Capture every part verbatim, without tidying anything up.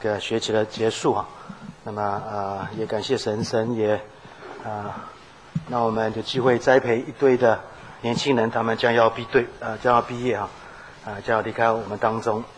个学期的结束啊，那么呃也感谢神，神也啊、呃、让我们有机会栽培一堆的年轻人，他们将要毕队呃将要毕业啊，啊、呃、将要离开我们当中。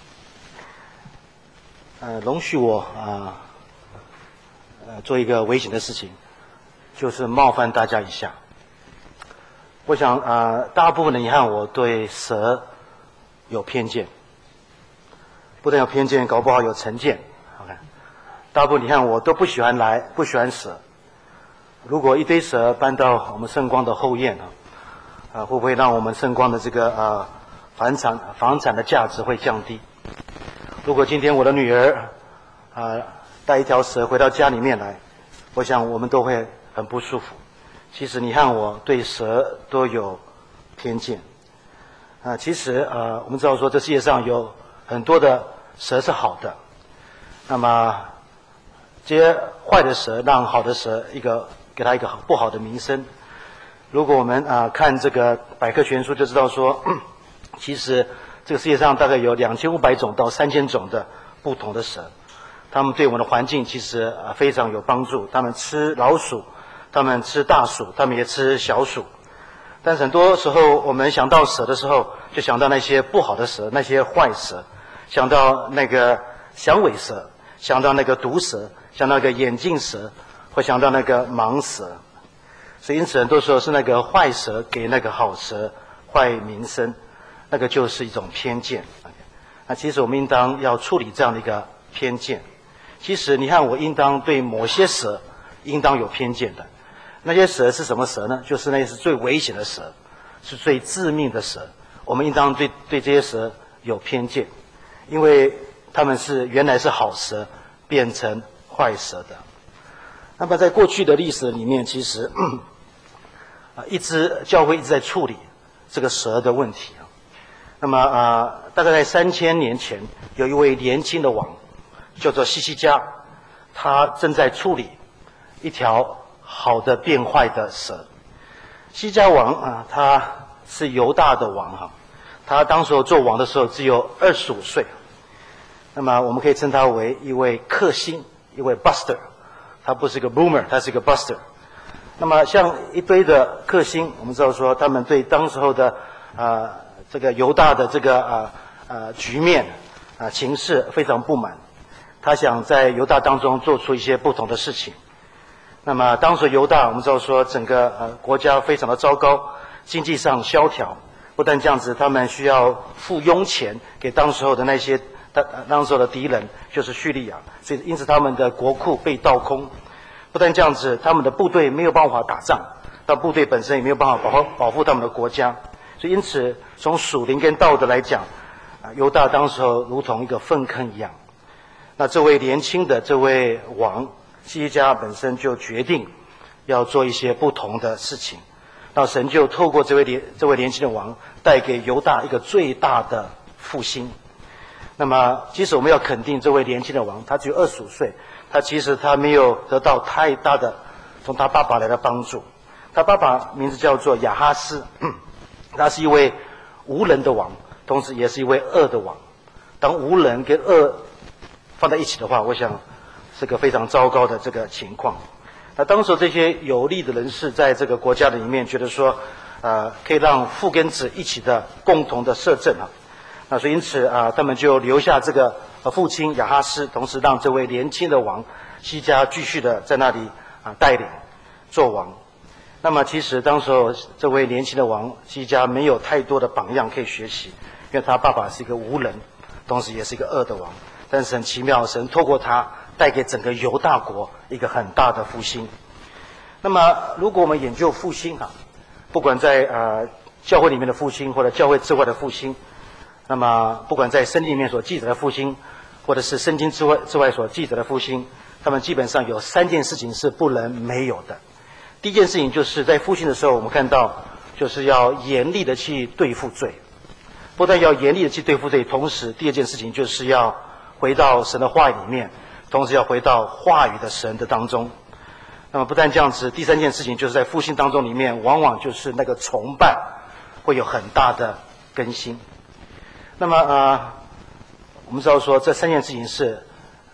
呃，容许我啊呃, 呃做一个危险的事情，就是冒犯大家一下。我想啊、呃，大部分的你看我对蛇有偏见。不但有偏见，搞不好有成见。OK， 大部分你看我都不喜欢来，不喜欢蛇。如果一堆蛇搬到我们圣光的后院啊，啊，会不会让我们圣光的这个呃房产房产的价值会降低？如果今天我的女儿啊带一条蛇回到家里面来，我想我们都会很不舒服。其实你看我对蛇都有偏见。啊，其实呃我们知道说这世界上有很多的蛇是好的，那么这些坏的蛇让好的蛇一个给它一个不好的名声。如果我们啊、呃、看这个百科全书就知道说，其实这个世界上大概有两千五百种到三千种的不同的蛇，它们对我们的环境其实啊、呃、非常有帮助。它们吃老鼠，它们吃大鼠，它们也吃小鼠。但是很多时候我们想到蛇的时候，就想到那些不好的蛇，那些坏蛇。想到那个响尾蛇，想到那个毒蛇，想到那个眼镜蛇，或想到那个盲蛇。所以因此很多时候是那个坏蛇给那个好蛇坏名声，那个就是一种偏见。那其实我们应当要处理这样的一个偏见。其实你看我应当对某些蛇应当有偏见的。那些蛇是什么蛇呢？就是那些是最危险的蛇，是最致命的蛇。我们应当对对这些蛇有偏见。因为他们是原来是好蛇变成坏蛇的。那么在过去的历史里面，其实啊一直教会一直在处理这个蛇的问题啊。那么啊，大概在三千年前，有一位年轻的王叫做西西家，他正在处理一条好的变坏的蛇。西家王啊，他是犹大的王哈、啊，他当时候做王的时候只有二十五岁。那么我们可以称他为一位克星，一位 buster， 他不是一个 boomer， 他是一个 buster。那么像一堆的克星，我们知道说他们对当时候的啊、呃、这个犹大的这个啊啊、呃、局面啊、呃、情势非常不满，他想在犹大当中做出一些不同的事情。那么当时犹大我们知道说整个呃国家非常的糟糕，经济上萧条，不但这样子，他们需要付佣钱给当时候的那些。当时候的敌人就是叙利亚，所以因此他们的国库被倒空。不但这样子，他们的部队没有办法打仗，但部队本身也没有办法保护保护他们的国家。所以因此，从属灵跟道德来讲，啊，犹大当时候如同一个粪坑一样。那这位年轻的这位王西西家本身就决定要做一些不同的事情。那神就透过这位年这位年轻的王，带给犹大一个最大的复兴。那么，即使我们要肯定这位年轻的王，他只有二十五岁，他其实他没有得到太大的从他爸爸来的帮助。他爸爸名字叫做亚哈斯，他是一位无人的王，同时也是一位恶的王。当无人跟恶放在一起的话，我想是个非常糟糕的这个情况。那当时这些有利的人士在这个国家的里面觉得说，呃，可以让父跟子一起的共同的摄政啊。那所以因此啊，他们就留下这个父亲亚哈斯，同时让这位年轻的王西家继续的在那里啊带领做王。那么其实当时候这位年轻的王西家没有太多的榜样可以学习，因为他爸爸是一个无人，同时也是一个恶的王。但是很奇妙，神透过他带给整个犹大国一个很大的复兴。那么如果我们研究复兴啊，不管在呃教会里面的复兴，或者教会之外的复兴。那么，不管在圣经里面所记载的复兴，或者是圣经之外之外所记载的复兴，他们基本上有三件事情是不能没有的。第一件事情就是在复兴的时候，我们看到就是要严厉的去对付罪，不但要严厉的去对付罪，同时第二件事情就是要回到神的话语里面，同时要回到话语的神的当中。那么不但这样子，第三件事情就是在复兴当中里面，往往就是那个崇拜会有很大的更新。那么呃，我们知道说这三件事情是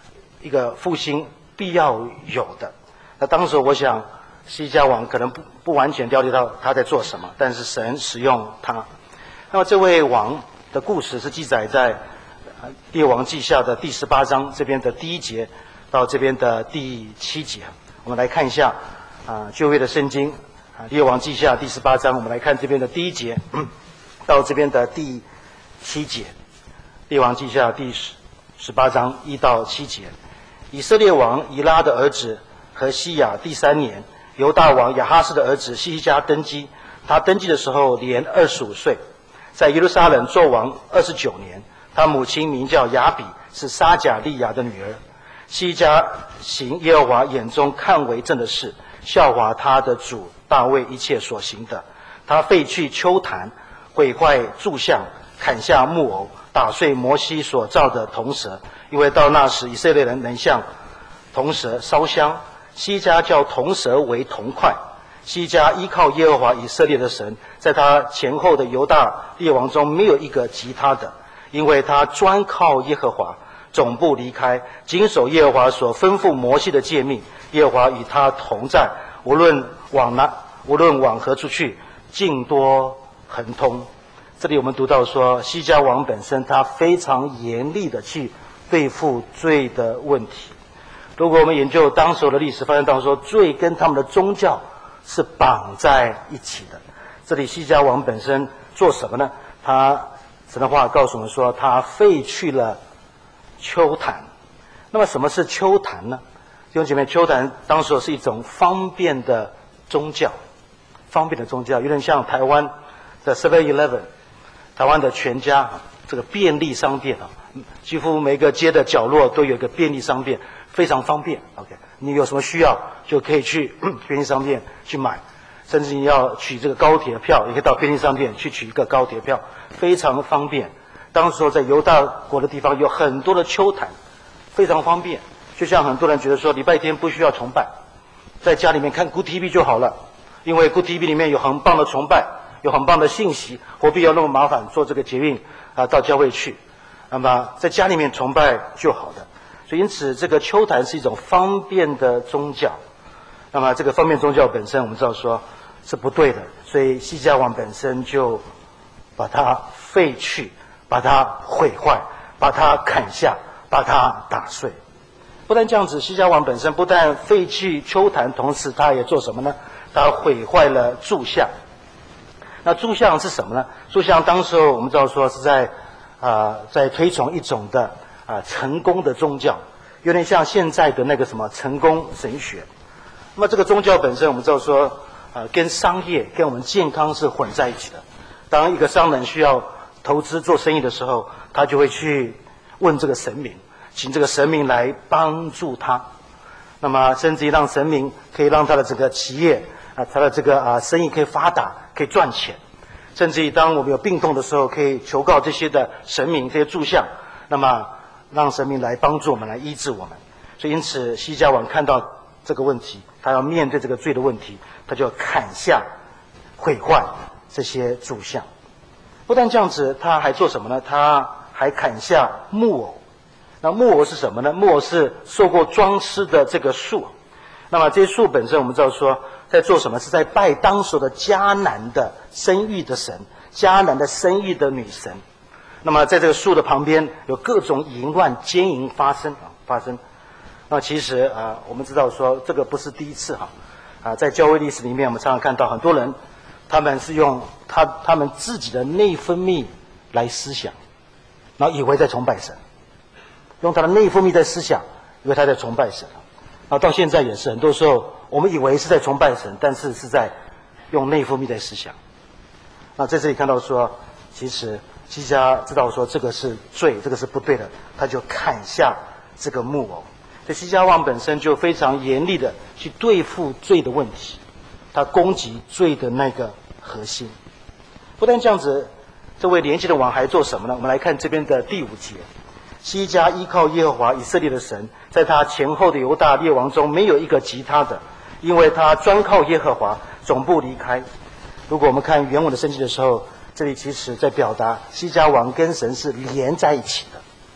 一个复兴必要有的。那当时我想，西家王可能不不完全了解到他在做什么，但是神使用他。那么这位王的故事是记载在《列王记下》的第十八章这边的第一节到这边的第七节。我们来看一下啊，旧约的圣经啊，《列王记下》第十八章，我们来看这边的第一节到这边的第七节。《列王记下》第十十八章一到七节。以色列王以拉的儿子何西亚第三年，犹大王亚哈斯的儿子希西家登基。他登基的时候年二十五岁，在耶路撒冷做王二十九年。他母亲名叫雅比，是撒迦利亚的女儿。希西家行耶和华眼中看为正的事，效法他的主大卫一切所行的。他废去丘坛，毁坏柱像，砍下木偶，打碎摩西所造的铜蛇，因为到那时以色列人能向铜蛇烧香。希西家叫铜蛇为铜块。希西家依靠耶和华以色列的神，在他前后的犹大列王中没有一个及他的，因为他专靠耶和华，总不离开，谨守耶和华所吩咐摩西的诫命。耶和华与他同在，无论往哪，无论往何处去，尽多亨通。这里我们读到说，希西家王本身他非常严厉的去对付罪的问题。如果我们研究当时的历史，发现到说罪跟他们的宗教是绑在一起的。这里希西家王本身做什么呢？他神的话告诉我们说，他废去了丘坛。那么什么是丘坛呢？弟兄姐妹，丘坛当时是一种方便的宗教，方便的宗教，有点像台湾的 seven eleven， 台湾的全家这个便利商店啊，几乎每个街的角落都有一个便利商店，非常方便。OK， 你有什么需要就可以去便利商店去买，甚至你要取这个高铁票，也可以到便利商店去取一个高铁票，非常方便。当时在犹大国的地方有很多的丘坛，非常方便。就像很多人觉得说，礼拜天不需要崇拜，在家里面看 Good T V 就好了，因为 Good T V 里面有很棒的崇拜，有很棒的信息，何必要那么麻烦做这个捷运啊到教会去？那么在家里面崇拜就好了。所以因此，这个丘坛是一种方便的宗教。那么这个方便宗教本身，我们知道说是不对的，所以希西家王本身就把它废去，把它毁坏，把它砍下，把它打碎。不但这样子，希西家王本身不但废去丘坛，同时他也做什么呢？他毁坏了柱像。那柱像是什么呢？柱像当时候我们知道说是在啊、呃、在推崇一种的啊、呃、成功的宗教，有点像现在的那个什么成功神学。那么这个宗教本身我们知道说啊、呃、跟商业跟我们健康是混在一起的。当一个商人需要投资做生意的时候，他就会去问这个神明，请这个神明来帮助他。那么甚至于让神明可以让他的这个企业啊，他的这个啊生意可以发达，可以赚钱。甚至于当我们有病痛的时候，可以求告这些的神明、这些柱像，那么让神明来帮助我们，来医治我们。所以因此，希西家王看到这个问题，他要面对这个罪的问题，他就砍下、毁坏这些柱像。不但这样子，他还做什么呢？他还砍下木偶。那木偶是什么呢？木偶是受过装饰的这个树。那么这些树本身，我们知道说在做什么？是在拜当时的迦南的生育的神，迦南的生育的女神。那么在这个树的旁边，有各种淫乱奸淫发生啊发生。那其实啊，我们知道说这个不是第一次哈啊，在教会历史里面，我们常常看到很多人，他们是用他他们自己的内分泌来思想，然后以为在崇拜神。用他的内分泌在思想，以为他在崇拜神，然后到现在也是，很多时候我们以为是在崇拜神，但是是在用内分泌在思想。那在这里看到说，其实希西家知道说这个是罪，这个是不对的，他就砍下这个木偶。所以希西家王本身就非常严厉的去对付罪的问题，他攻击罪的那个核心。不但这样子，这位年轻的王还做什么呢？我们来看这边的第五节。希西家依靠耶和华以色列的神，在他前后的犹大列王中没有一个及他的，因为他专靠耶和华，总不离开。如果我们看原文的圣经的时候，这里其实在表达希西家王跟神是连在一起的，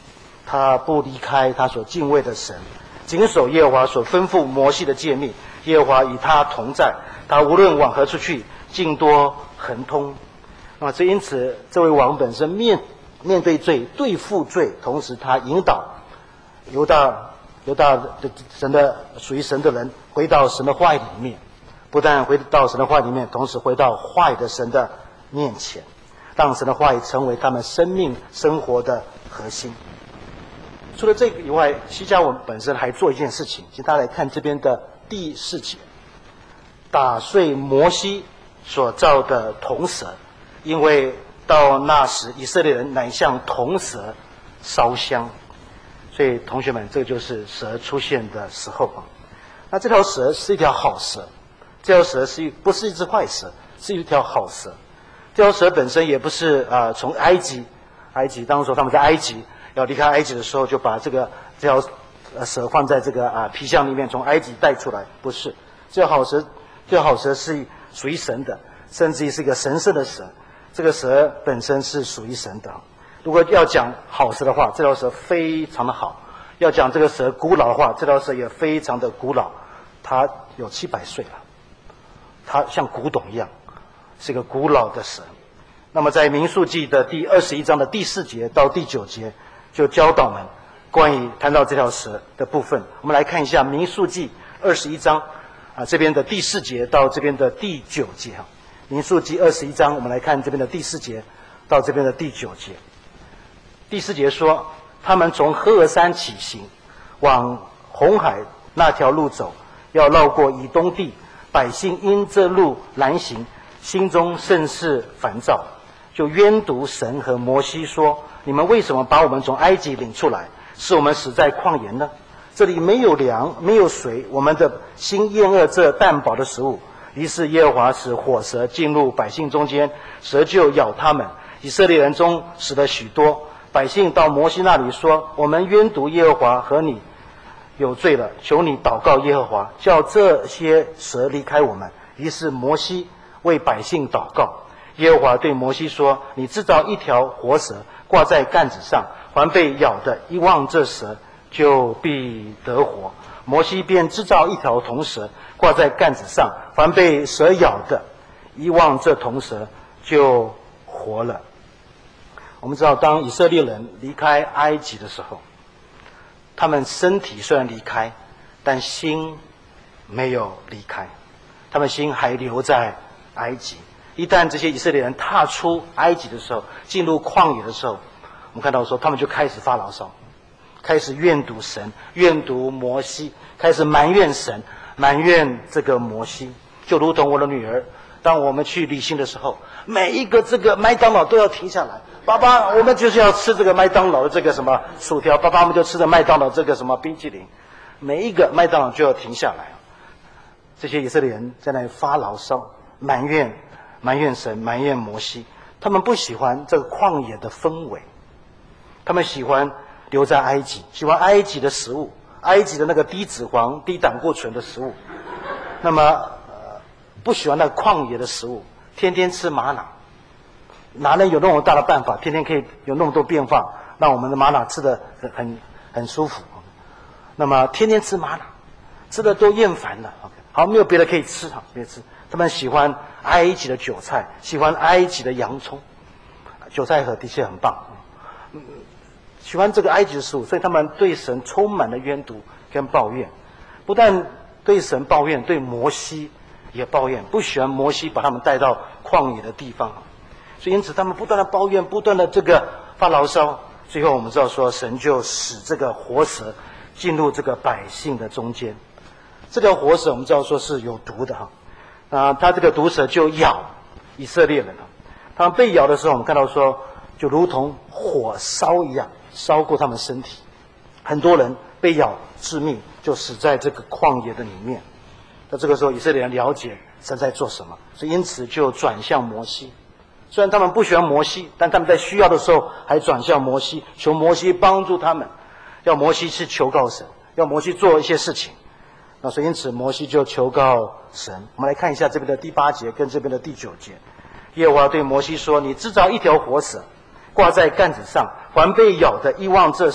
他不离开他所敬畏的神，谨守耶和华所吩咐摩西的诫命。耶和华与他同在，他无论往何处去，尽多亨通。啊，这因此这位王本身面面对罪，对付罪，同时他引导犹大犹大的神的属于神的人回到神的话语里面，不但回到神的话语里面，同时回到话语的神的面前，让神的话语成为他们生命生活的核心。除了这个以外，西家文本身还做一件事情，请大家来看这边的第四节，打碎摩西所造的铜蛇，因为到那时以色列人乃向铜蛇烧香。所以同学们，这就是蛇出现的时候啊。那这条蛇是一条好蛇，这条蛇是一不是一只坏蛇，是一条好蛇。这条蛇本身也不是啊、呃、从埃及，埃及当时他们在埃及要离开埃及的时候，就把这个这条呃蛇放在这个啊、呃、皮箱里面从埃及带出来，不是。这条好蛇，这条好蛇是属于神的，甚至于是一个神圣的蛇。这个蛇本身是属于神的。如果要讲好蛇的话，这条蛇非常的好；要讲这个蛇古老的话，这条蛇也非常的古老。它有七百岁了，它像古董一样，是一个古老的蛇。那么在民数记的第二十一章的第四节到第九节，就教导们关于谈到这条蛇的部分。我们来看一下民数记二十一章啊这边的第四节到这边的第九节哈。民数记二十一章，我们来看这边的第四节到这边的第九节。第四节说，他们从赫尔山起行，往红海那条路走，要绕过以东地。百姓因这路难行，心中甚是烦躁，就冤毒神和摩西说：你们为什么把我们从埃及领出来，使我们死在旷野呢？这里没有粮，没有水，我们的心厌恶这淡薄的食物。于是耶和华使火蛇进入百姓中间，蛇就咬他们。以色列人中死了许多。百姓到摩西那里说：我们冤毒耶和华和你有罪了，求你祷告耶和华，叫这些蛇离开我们。于是摩西为百姓祷告。耶和华对摩西说：你制造一条活蛇，挂在杆子上，凡被咬的一望这蛇，就必得活。摩西便制造一条铜蛇，挂在杆子上，凡被蛇咬的一望这铜蛇，就活了。我们知道，当以色列人离开埃及的时候，他们身体虽然离开，但心没有离开，他们心还留在埃及。一旦这些以色列人踏出埃及的时候，进入旷野的时候，我们看到说，他们就开始发牢骚，开始怨毒神，怨毒摩西，开始埋怨神，埋怨这个摩西。就如同我的女儿，当我们去旅行的时候，每一个这个麦当劳都要停下来。爸爸，我们就是要吃这个麦当劳的这个什么薯条，爸爸我们就吃着麦当劳这个什么冰淇淋，每一个麦当劳就要停下来。这些以色列人在那里发牢骚，埋怨埋怨神，埋怨摩西。他们不喜欢这个旷野的氛围，他们喜欢留在埃及，喜欢埃及的食物，埃及的那个低脂肪、低胆固醇的食物。那么、呃、不喜欢那个旷野的食物，天天吃玛瑙。哪能有那么大的办法，天天可以有那么多变化，让我们的玛瑙吃得很很很舒服？那么天天吃玛瑙，吃的都厌烦了。好，没有别的可以吃，好，别吃。他们喜欢埃及的韭菜，喜欢埃及的洋葱，韭菜盒的确很棒。嗯，喜欢这个埃及的食物，所以他们对神充满了冤毒跟抱怨。不但对神抱怨，对摩西也抱怨，不喜欢摩西把他们带到旷野的地方。所以因此他们不断的抱怨，不断的这个发牢骚。最后我们知道说，神就使这个活蛇进入这个百姓的中间。这条活蛇我们知道说是有毒的哈，啊，它这个毒蛇就咬以色列人了。他们被咬的时候，我们看到说，就如同火烧一样，烧过他们身体。很多人被咬致命，就死在这个旷野的里面。那这个时候，以色列人了解神在做什么，所以因此就转向摩西。虽然他们不喜欢摩西，但他们在需要的时候还转向摩西，求摩西帮助他们，要摩西去求告神，要摩西做一些事情。那所以因此摩西就求告神。我们来看一下这边的第八节跟这边的第九节。耶和华对摩西说：你制造一条活蛇，挂在杆子上，凡被咬的一望这蛇，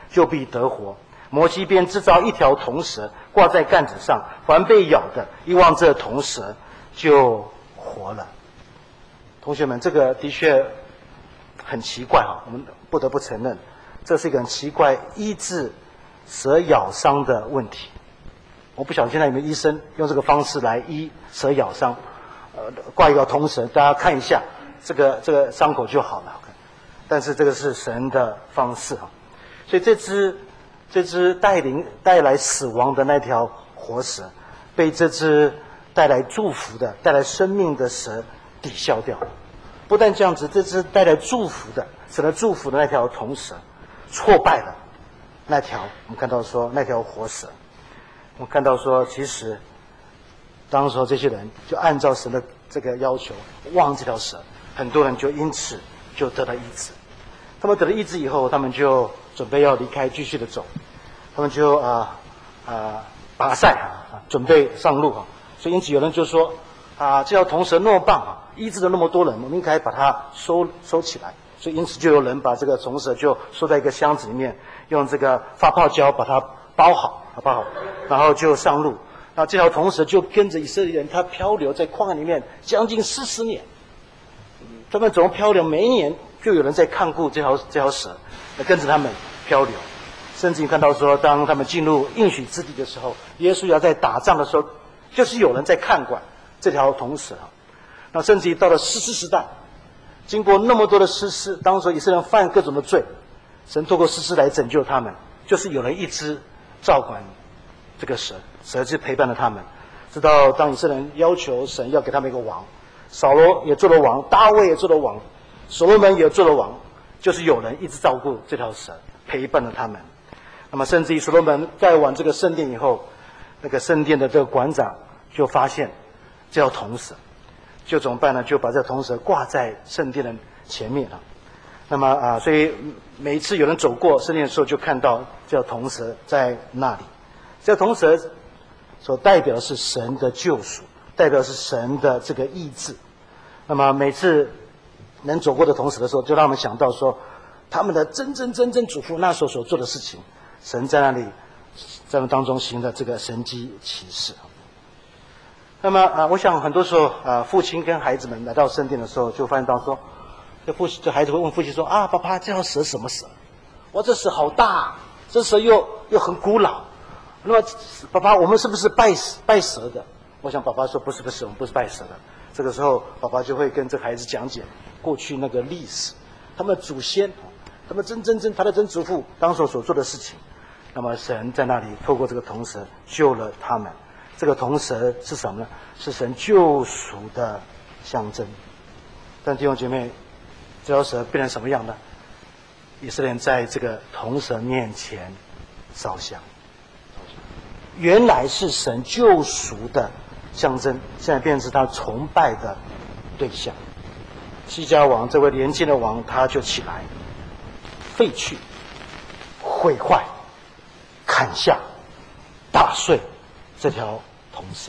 就必得活。摩西便制造一条铜蛇，挂在杆子上，凡被咬的，一望这铜蛇，就活了。同学们，这个的确很奇怪啊，我们不得不承认，这是一个很奇怪医治蛇咬伤的问题。我不晓得现在有没有医生用这个方式来医蛇咬伤，呃，挂一个铜蛇，大家看一下，这个这个伤口就好了。但是这个是神的方式啊，所以这只这只带领带来死亡的那条活蛇，被这只带来祝福的、带来生命的蛇抵消掉。不但这样子，这只带来祝福的、神的祝福的那条铜蛇，挫败了那条我们看到说那条活蛇。我们看到说，其实当时候这些人就按照神的这个要求望这条蛇，很多人就因此就得了医治。他们得了医治以后，他们就准备要离开，继续的走。他们就啊啊拔赛啊，准备上路啊。所以因此有人就说啊，这条铜蛇那么棒啊，医治了那么多人，我们应该把它收收起来。所以因此就有人把这个铜蛇就收在一个箱子里面，用这个发泡胶把它包好，包好，然后就上路。那这条铜蛇就跟着以色列人，他漂流在旷野里面将近四十年。他们怎么漂流？每一年就有人在看顾这条这条蛇，跟着他们漂流。甚至你看到说，当他们进入应许之地的时候，耶稣要在打仗的时候，就是有人在看管这条铜蛇。那甚至于到了士师时代，经过那么多的士师，当时以色列人犯各种的罪，神透过士师来拯救他们，就是有人一直照管这个蛇，蛇就陪伴了他们，直到当以色列人要求神要给他们一个王。扫罗也做了王，大卫也做了王，所罗门也做了王，就是有人一直照顾这条蛇，陪伴了他们。那么甚至于所罗门盖完这个圣殿以后，那个圣殿的这个馆长就发现这条铜蛇，就怎么办呢？就把这铜蛇挂在圣殿的前面了。那么啊，所以每一次有人走过圣殿的时候，就看到这条铜蛇在那里。这条铜蛇所代表的是神的救赎，代表是神的这个意志。那么每次能走过的铜蛇的时候，就让我们想到说，他们的真真真正祖父那时候所做的事情，神在那里在那当中行的这个神迹奇事。那么啊，我想很多时候啊，父亲跟孩子们来到圣殿的时候，就发现到说，这父这孩子会问父亲说啊，爸爸，这条蛇什么蛇？哇，这蛇好大，这蛇又又很古老。那么爸爸，我们是不是拜拜蛇的？我想爸爸说不是不是，我们不是拜蛇的。这个时候，爸爸就会跟这个孩子讲解过去那个历史，他们的祖先，他们真真真他的曾祖父当时所做的事情。那么神在那里透过这个铜蛇救了他们。这个铜蛇是什么呢？是神救赎的象征。但弟兄姐妹，这条蛇变成什么样呢？以色列人在这个铜蛇面前烧香，原来是神救赎的象征，现在变成他崇拜的对象。西家王这位年轻的王，他就起来废去、毁坏、砍下、打碎这条铜蛇。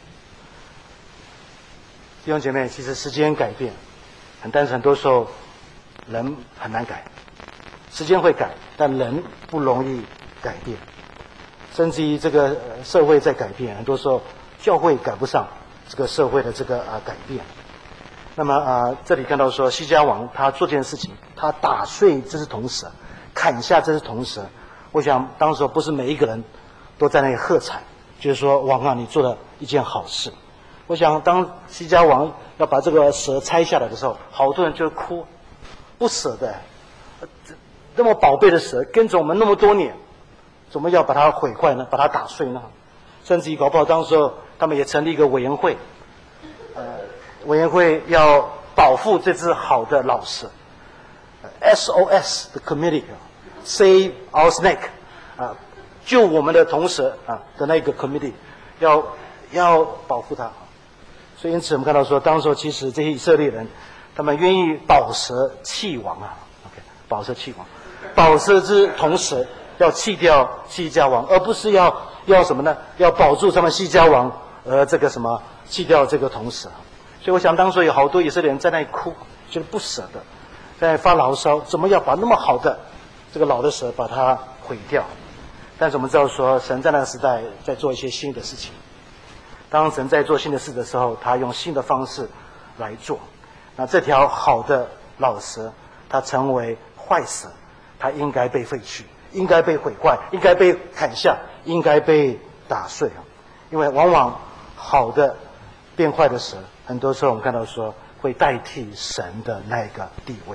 弟兄姐妹，其实时间改变，很但是很多时候人很难改，时间会改，但人不容易改变。甚至于这个社会在改变，很多时候教会赶不上这个社会的这个啊改变。那么啊，这里看到说西家王他做这件事情，他打碎这只铜蛇，砍下这只铜蛇。我想当时不是每一个人都在那里喝彩，就是说王啊，你做了一件好事。我想当西家王要把这个蛇拆下来的时候，好多人就哭，不舍得，那么宝贝的蛇跟着我们那么多年，怎么要把它毁坏呢？把它打碎呢？甚至于搞不好当时候他们也成立一个委员会，呃，委员会要保护这只好的老蛇 ，S O S 的 committee，Save Our Snake， 啊，救我们的铜蛇啊的那个 committee， 要要保护它。所以因此我们看到说，当时候其实这些以色列人，他们愿意保蛇弃王啊 ，OK， 保蛇弃王，保这只铜蛇。要弃掉西家王，而不是要要什么呢？要保住他们西家王，而这个什么弃掉这个铜蛇。所以我想当时有好多以色列人在那里哭，就是不舍得，在发牢骚，怎么要把那么好的这个老的蛇把它毁掉。但是我们知道说，神在那个时代在做一些新的事情。当神在做新的事的时候，他用新的方式来做。那这条好的老蛇，它成为坏蛇，它应该被废去，应该被毁坏，应该被砍下，应该被打碎啊！因为往往好的变坏的蛇，很多时候我们看到说会代替神的那个地位。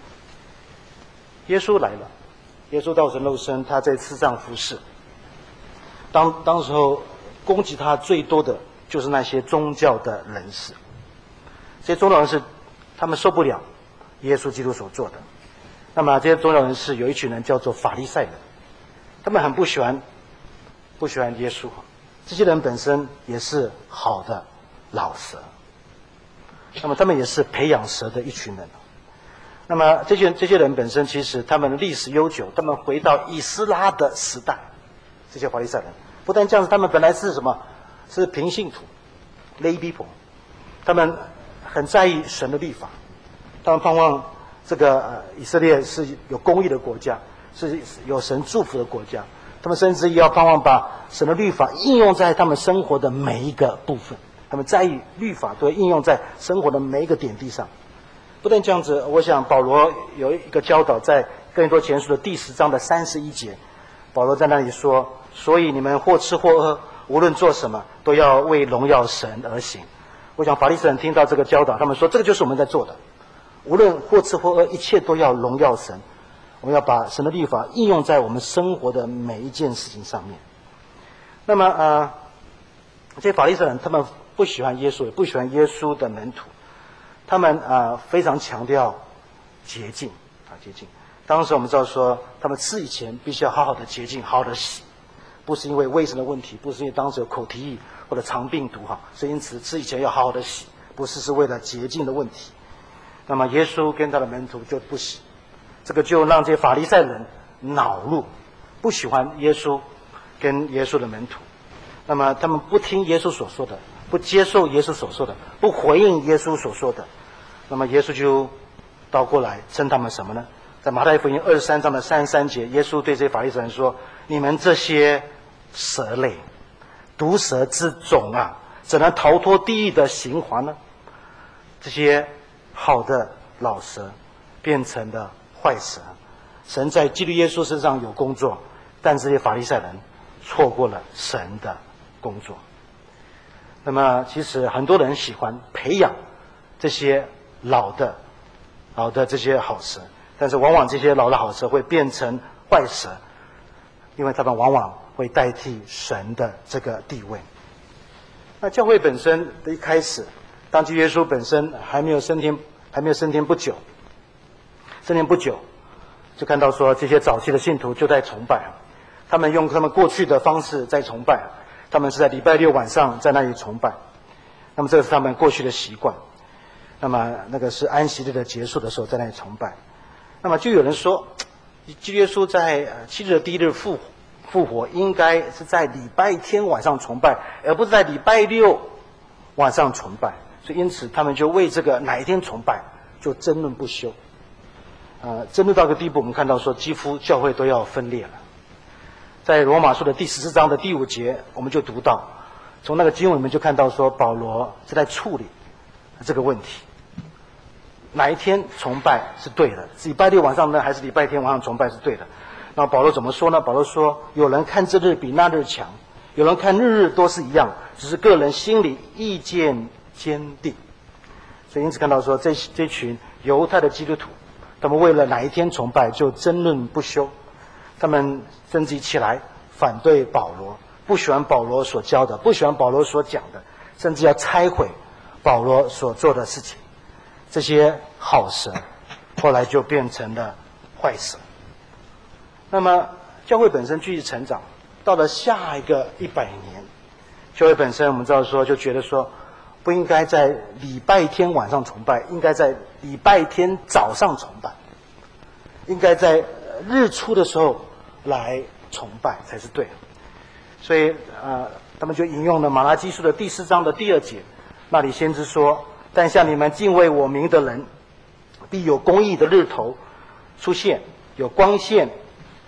耶稣来了，耶稣道成肉身，他在世上服侍。当当时候攻击他最多的就是那些宗教的人士，这些宗教人士他们受不了耶稣基督所做的。那么这些宗教人士有一群人叫做法利赛人，他们很不喜欢不喜欢耶稣。这些人本身也是好的老蛇，那么他们也是培养蛇的一群人。那么这些这些人本身其实他们历史悠久，他们回到以斯拉的时代。这些法利赛人不但这样子，他们本来是什么？是平信徒 lay people， 他们很在意神的律法，他们盼望这个、呃、以色列是有公义的国家，是有神祝福的国家。他们甚至要盼望把神的律法应用在他们生活的每一个部分，他们在意律法都会应用在生活的每一个点滴上。不但这样子，我想保罗有一个教导，在哥林多前书的第十章的三十一节，保罗在那里说：所以你们或吃或喝，无论做什么，都要为荣耀神而行。我想法利赛人听到这个教导，他们说这个就是我们在做的，无论或吃或喝，一切都要荣耀神。我们要把神的律法应用在我们生活的每一件事情上面。那么呃，这些法利赛人他们不喜欢耶稣，也不喜欢耶稣的门徒，他们呃非常强调洁净啊洁净。当时我们知道说，他们吃以前必须要好好的洁净，好好的洗，不是因为卫生的问题，不是因为当时有口蹄疫或者肠病毒哈，所以因此吃以前要好好的洗，不是是为了洁净的问题。那么耶稣跟他的门徒就不洗。这个就让这些法利赛人恼怒，不喜欢耶稣跟耶稣的门徒。那么他们不听耶稣所说的，不接受耶稣所说的，不回应耶稣所说的。那么耶稣就倒过来称他们什么呢？在马太福音二十三章的三十三节，耶稣对这些法利赛人说：你们这些蛇类，毒蛇之种啊，怎能逃脱地狱的刑罚呢？这些好的老蛇变成了坏蛇。神在基督耶稣身上有工作，但这些法利赛人错过了神的工作。那么其实很多人喜欢培养这些老的老的这些好蛇，但是往往这些老的好蛇会变成坏蛇，因为他们往往会代替神的这个地位。那教会本身的一开始，当基督耶稣本身还没有升天还没有升天不久升天不久就看到说，这些早期的信徒就在崇拜，他们用他们过去的方式在崇拜，他们是在礼拜六晚上在那里崇拜，那么这个是他们过去的习惯。那么那个是安息日的结束的时候在那里崇拜。那么就有人说，基督耶稣在七日的第一日复复活，应该是在礼拜天晚上崇拜，而不是在礼拜六晚上崇拜。所以因此他们就为这个哪一天崇拜就争论不休。呃，争论到一个地步，我们看到说几乎教会都要分裂了。在罗马书的第十四章的第五节，我们就读到，从那个经文里面就看到说，保罗是在处理这个问题。哪一天崇拜是对的？是礼拜六晚上呢，还是礼拜天晚上崇拜是对的？那保罗怎么说呢？保罗说，有人看这日比那日强，有人看日日都是一样，只是个人心里意见坚定。所以因此看到说，这这群犹太的基督徒，他们为了哪一天崇拜就争论不休，他们甚至起来反对保罗，不喜欢保罗所教的，不喜欢保罗所讲的，甚至要拆毁保罗所做的事情。这些好蛇后来就变成了坏蛇。那么教会本身继续成长，到了下一个一百年，教会本身我们知道说就觉得说，不应该在礼拜天晚上崇拜，应该在礼拜天早上崇拜，应该在日出的时候来崇拜才是对的。所以呃，他们就引用了马拉基书的第四章的第二节，那里先知说，但像你们敬畏我名的人，必有公义的日头出现，有光线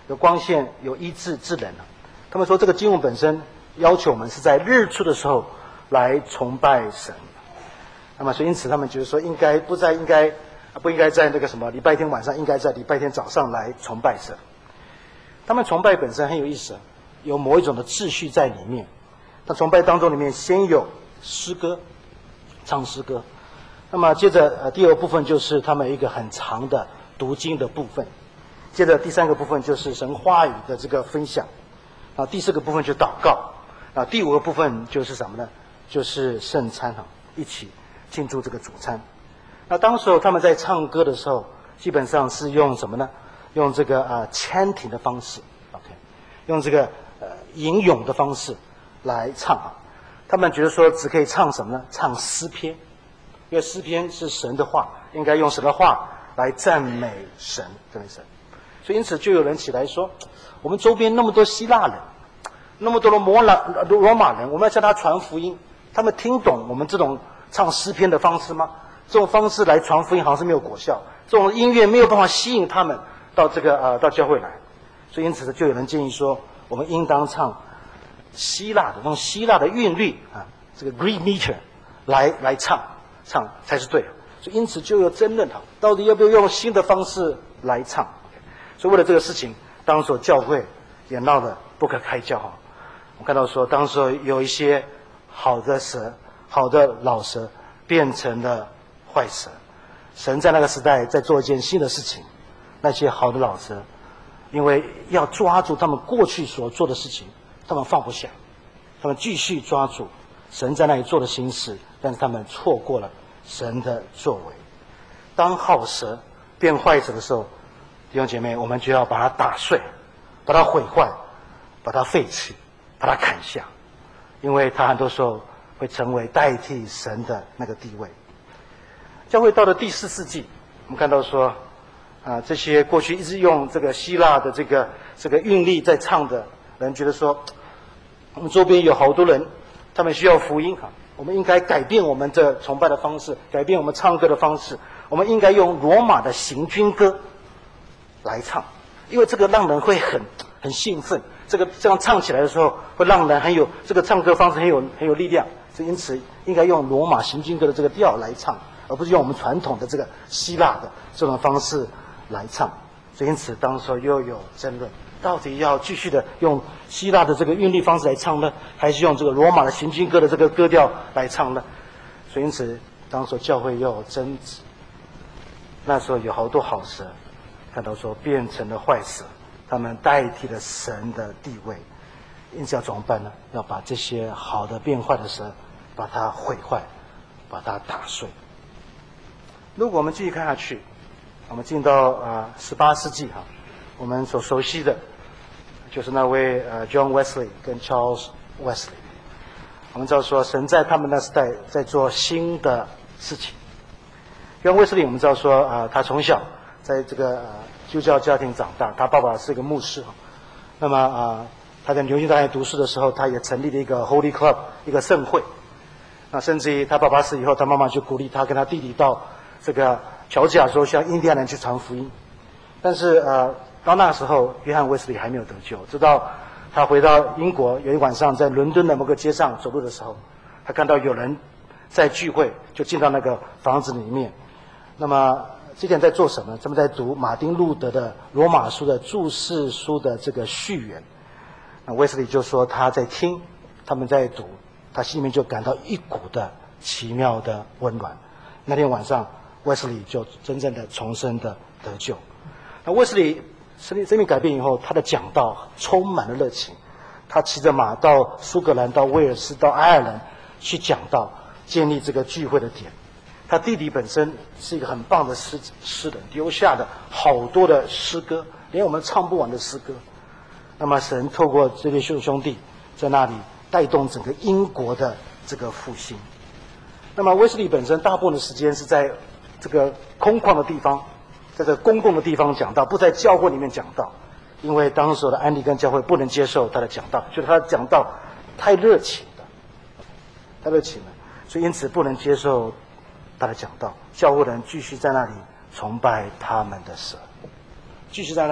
有光线，有医治治人啊。他们说这个经文本身要求我们是在日出的时候来崇拜神。那么所以因此他们觉得说应该不在应该不应该在那个什么礼拜天晚上，应该在礼拜天早上来崇拜神。他们崇拜本身很有意思，有某一种的秩序在里面。那崇拜当中里面先有诗歌，唱诗歌。那么接着呃第二部分就是他们一个很长的读经的部分。接着第三个部分就是神话语的这个分享。啊，第四个部分就祷告。啊，第五个部分就是什么呢？就是圣餐哈，一起庆祝这个主餐。那当时候他们在唱歌的时候，基本上是用什么呢？用这个啊 chanting 的方式 ，OK， 用这个呃吟咏的方式来唱啊。他们觉得说只可以唱什么呢？唱诗篇，因为诗篇是神的话，应该用神的话来赞美神，赞美神。所以因此就有人起来说，我们周边那么多希腊人，那么多的摩拉罗马人，我们要向他传福音，他们听懂我们这种唱诗篇的方式吗？这种方式来传福音好像是没有果效，这种音乐没有办法吸引他们到这个呃到教会来，所以因此就有人建议说，我们应当唱希腊的用希腊的韵律啊，这个 Greek meter 来来唱唱才是对的。所以因此就有争论哈，到底要不要用新的方式来唱？所以为了这个事情，当时教会也闹得不可开交哈。我看到说，当时有一些好的蛇、好的老蛇变成了坏蛇。神在那个时代在做一件新的事情，那些好的老蛇，因为要抓住他们过去所做的事情，他们放不下，他们继续抓住神在那里做的新事，但是他们错过了神的作为。当好蛇变坏蛇的时候，弟兄姐妹，我们就要把它打碎，把它毁坏，把它废弃，把它砍下，因为它很多时候会成为代替神的那个地位。教会到了第四世纪，我们看到说，啊，这些过去一直用这个希腊的这个这个韵律在唱的人，觉得说，我们周边有好多人，他们需要福音哈，我们应该改变我们这崇拜的方式，改变我们唱歌的方式，我们应该用罗马的行军歌来唱，因为这个让人会很很兴奋，这个这样唱起来的时候，会让人很有这个唱歌方式很有很有力量，所以因此应该用罗马行军歌的这个调来唱，而不是用我们传统的这个希腊的这种方式来唱。所以因此当时又有争论，到底要继续的用希腊的这个韵律方式来唱呢，还是用这个罗马的行军歌的这个歌调来唱呢？所以因此当时教会又有争执。那时候有好多好蛇，看到说变成了坏蛇，他们代替了神的地位，因此要怎么办呢？要把这些好的变坏的蛇，把它毁坏，把它打碎。如果我们继续看下去，我们进到啊十八世纪哈，我们所熟悉的，就是那位呃 John Wesley 跟 Charles Wesley。我们知道说，神在他们那时代在做新的事情。John Wesley 我们知道说啊、呃，他从小在这个呃基督教家庭长大，他爸爸是一个牧师哈。那么啊、呃，他在牛津大学读书的时候，他也成立了一个 Holy Club 一个圣会。那甚至于他爸爸死以后，他妈妈就鼓励他跟他弟弟到这个乔治亚州向印第安人去传福音。但是呃，到那时候，约翰·卫斯理还没有得救。直到他回到英国，有一晚上在伦敦的某个街上走路的时候，他看到有人在聚会，就进到那个房子里面。那么这点在做什么？他们在读马丁路德的罗马书的注释书的这个序言。那卫斯理就说他在听，他们在读，他心里面就感到一股的奇妙的温暖。那天晚上，卫斯理就真正的重生的得救。那卫斯理生命生命改变以后，他的讲道充满了热情。他骑着马到苏格兰、到威尔士、到爱尔兰去讲道，建立这个聚会的点。他弟弟本身是一个很棒的诗诗人，留下的好多的诗歌，连我们唱不完的诗歌。那么神透过这对兄兄弟在那里带动整个英国的这个复兴。那么威斯利本身大部分的时间是在这个空旷的地方，在这个公共的地方讲道，不在教会里面讲道，因为当时的安利根教会不能接受他的讲道，觉得他的讲道太热情了，太热情了，所以因此不能接受他的讲道。教会人继续在那里崇拜他们的神，继续在那里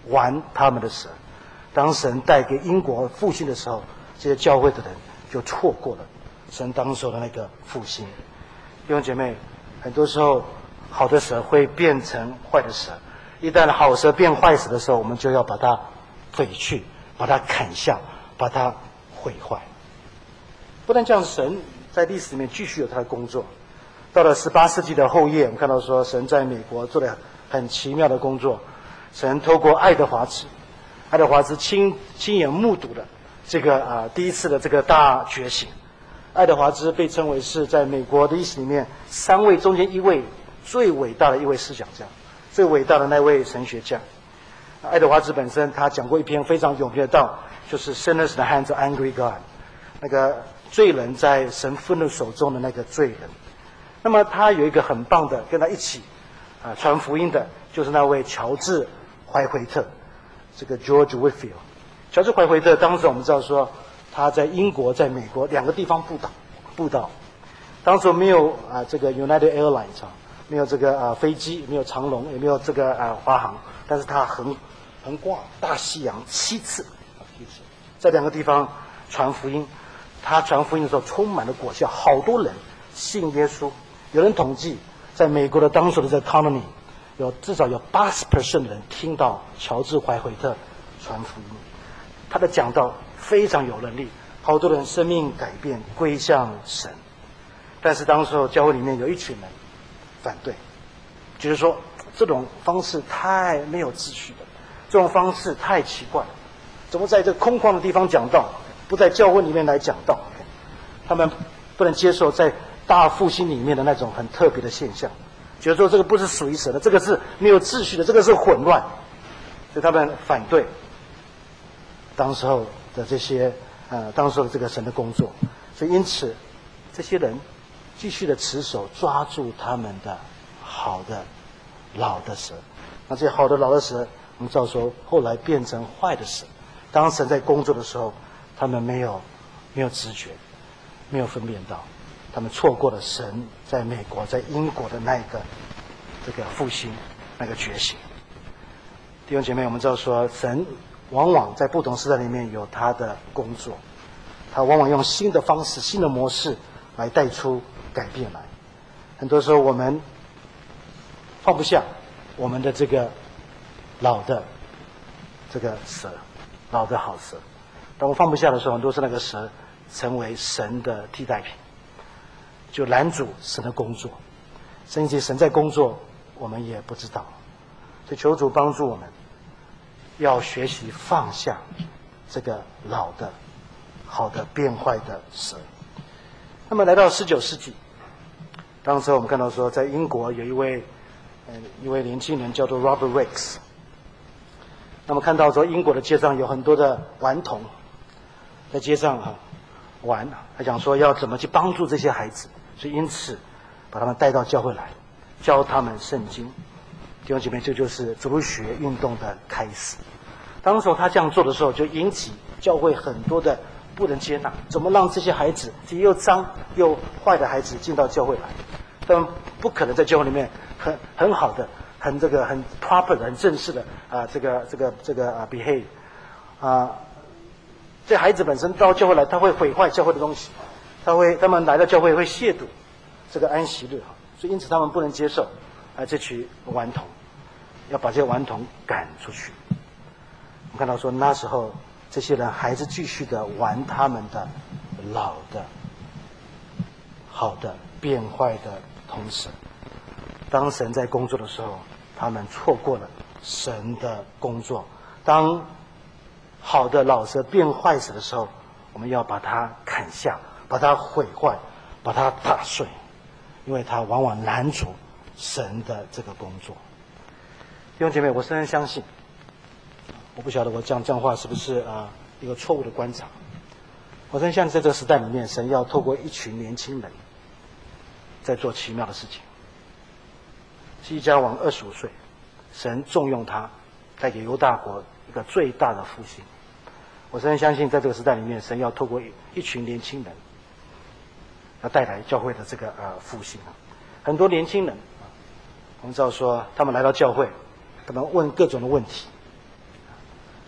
玩他们的蛇。当神带给英国复兴的时候，这些教会的人就错过了神当时候的那个复兴。弟兄姐妹，很多时候好的蛇会变成坏的蛇，一旦好蛇变坏蛇的时候，我们就要把它毁去，把它砍下，把它毁坏。不但这样，神在历史里面继续有他的工作。到了十八世纪的后叶，我们看到说神在美国做了很奇妙的工作。神透过爱德华兹，爱德华兹亲亲眼目睹了这个啊、呃、第一次的这个大觉醒。爱德华兹被称为是在美国的历史里面三位中间一位最伟大的一位思想家，最伟大的那位神学家。爱德华兹本身他讲过一篇非常有名的道，就是《Sinners in the Hands of Angry God》，那个罪人在神愤怒手中的那个罪人。那么他有一个很棒的跟他一起啊传福音的，就是那位乔治怀回特，这个 George Whitefield。乔治怀回特当时我们知道说他在英国在美国两个地方布道布道，当时没有啊这个 United Airlines 啊，没有这个啊飞机，没有长龙，也没有这个啊华航，但是他横横挂大西洋七次，七次在两个地方传福音。他传福音的时候充满了果效，好多人信耶稣。有人统计，在美国的当时的这个 colony， 有至少有 百分之八十 的人听到乔治怀回特传福音。他的讲道非常有能力，好多人生命改变归向神。但是当时候教会里面有一群人反对，就是说这种方式太没有秩序的，这种方式太奇怪了，怎么在这空旷的地方讲道，不在教会里面来讲道？他们不能接受在大复兴里面的那种很特别的现象，觉得说这个不是属于神的，这个是没有秩序的，这个是混乱，所以他们反对当时候的这些呃当时候的这个神的工作。所以因此这些人继续的持守抓住他们的好的老的蛇。那这些好的老的蛇，我们知道说后来变成坏的蛇。当神在工作的时候，他们没有没有知觉，没有分辨到，他们错过了神在美国在英国的那个这个复兴，那个觉醒。弟兄姐妹，我们知道说神往往在不同时代里面有他的工作，他往往用新的方式新的模式来带出改变来。很多时候我们放不下我们的这个老的这个蛇，老的好蛇。当我放不下的时候，很多是那个蛇成为神的替代品，就拦阻神的工作，甚至神在工作我们也不知道。所以求主帮助我们，要学习放下这个老的好的变坏的蛇。那么来到十九世纪，当时我们看到说在英国有一位呃一位年轻人叫做 Robert Raikes。那么看到说英国的街上有很多的顽童在街上啊玩，他讲说要怎么去帮助这些孩子，所以因此把他们带到教会来，教他们圣经。弟兄姐妹，这就是主日学运动的开始。当时候他这样做的时候，就引起教会很多的不能接纳，怎么让这些孩子，这些又脏又坏的孩子进到教会来？他们不可能在教会里面很很好的、很这个很 proper 的、很正式的啊、呃，这个这个这个啊 behave 啊。这孩子本身到教会来，他会毁坏教会的东西，他会他们来到教会会亵渎这个安息日，所以因此他们不能接受啊这群顽童，要把这些顽童赶出去。我们看到说那时候这些人还是继续的玩他们的老的、好的、变坏的同时，当神在工作的时候，他们错过了神的工作。当好的老蛇变坏蛇的时候，我们要把它砍下，把它毁坏，把它打碎，因为它往往拦阻神的这个工作。弟兄姐妹，我深深相信，我不晓得我讲这样话是不是啊、呃、一个错误的观察。我深深相信，在这个时代里面，神要透过一群年轻人在做奇妙的事情。西家王二十五岁，神重用他，带给犹大国一个最大的复兴。我深深相信，在这个时代里面，神要透过一群年轻人，要带来教会的这个呃复兴。很多年轻人，我们知道说，他们来到教会，他们问各种的问题，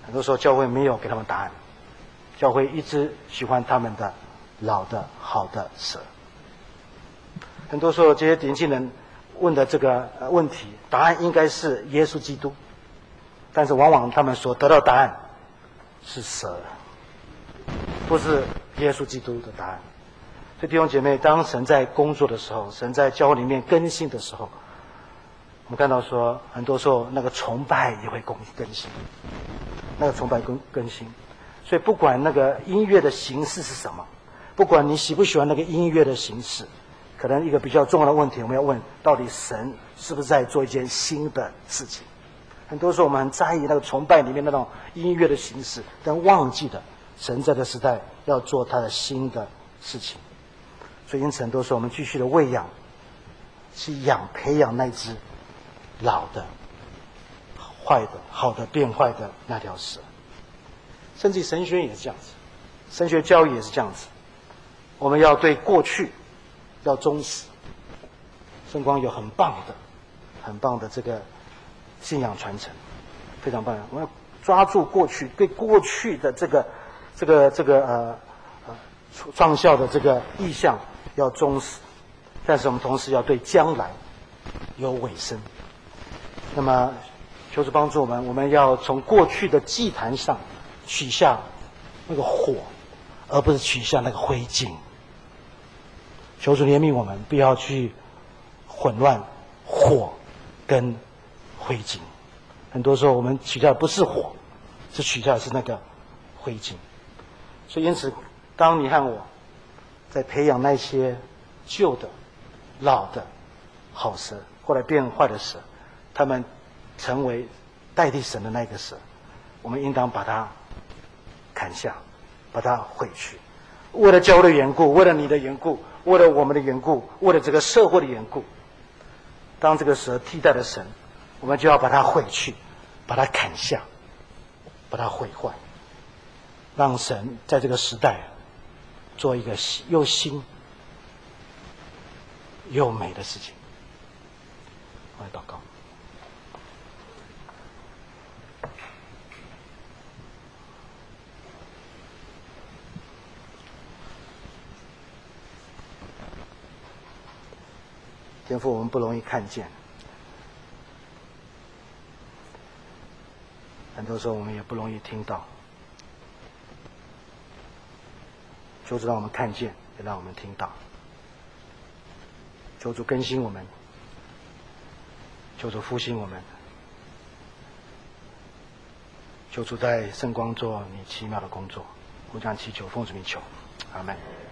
很多时候教会没有给他们答案，教会一直喜欢他们的老的好的蛇。很多时候这些年轻人问的这个问题，答案应该是耶稣基督，但是往往他们所得到答案是蛇，不是耶稣基督的答案。所以弟兄姐妹，当神在工作的时候，神在教会里面更新的时候，我们看到说，很多时候那个崇拜也会更更新，那个崇拜更更新。所以不管那个音乐的形式是什么，不管你喜不喜欢那个音乐的形式，可能一个比较重要的问题，我们要问：到底神是不是在做一件新的事情？很多时候我们很在意那个崇拜里面那种音乐的形式，但忘记了神在这个时代要做他的新的事情。所以因此很多时候我们继续的喂养，去养培养那只老的、坏的、好的变坏的那条蛇。甚至神学也是这样子，神学教育也是这样子。我们要对过去要忠实。圣光有很棒的、很棒的这个信仰传承，非常棒。我们要抓住过去，对过去的这个、这个、这个呃呃创校的这个意向要忠实，但是我们同时要对将来有尾声。那么，求主帮助我们，我们要从过去的祭坛上取下那个火，而不是取下那个灰烬。求主怜悯我们，不要去混乱火跟灰烬。很多时候我们取下的不是火，是取下的是那个灰烬。所以因此，当你和我在培养那些旧的、老的好蛇，后来变坏的蛇，他们成为代替神的那个蛇，我们应当把它砍下，把它毁去。为了教会的缘故，为了你的缘故，为了我们的缘故，为了这个社会的缘故，当这个蛇替代了神，我们就要把它毁去，把它砍下，把它毁坏，让神在这个时代做一个又新又美的事情。我来祷告。天父，我们不容易看见，很多时候我们也不容易听到。求主让我们看见，也让我们听到。求主更新我们，求主复兴我们，求主在圣光做你奇妙的工作。互相祈求，奉主名求，阿们。